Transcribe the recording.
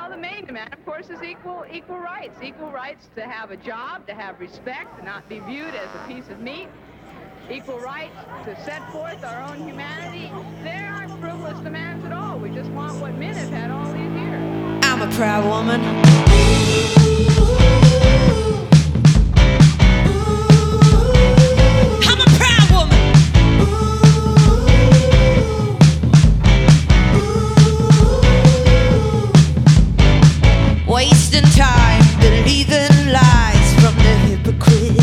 the main demand, of course, is equal rights. Equal rights to have a job, to have respect, to not be viewed as a piece of meat. Equal rights to set forth our own humanity. They aren't frivolous demands at all. We just want what men have had all these years. I'm a proud woman. I'm a proud woman. Wasting time, believing lies from the hypocrite.